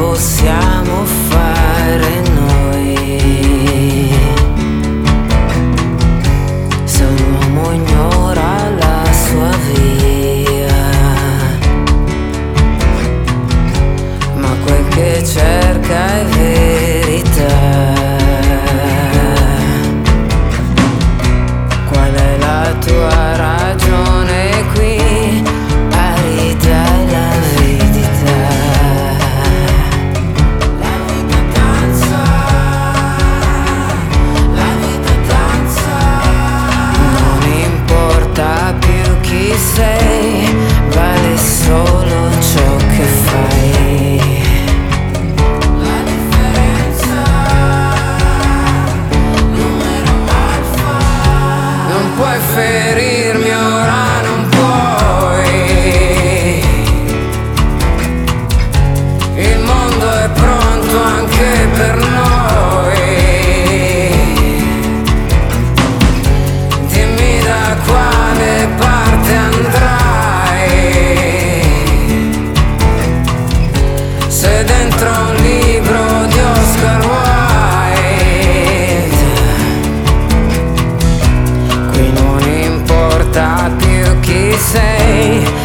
possiamo fare noi. Se un uomo ignora la sua via, ma quel che cerca è verità. Qual è la tua ragione qui? Parità e l'avidità. La vita danza, la vita danza. Non importa più chi sei, vale solo ciò che fai. La differenza, numero alfa. Non puoi ferirmi ora, non puoi. Il mondo è pronto anche per noi. Dimmi da quale parte andrai. Se dentro un libro di Oscar Wilde, qui non importa più chi sei,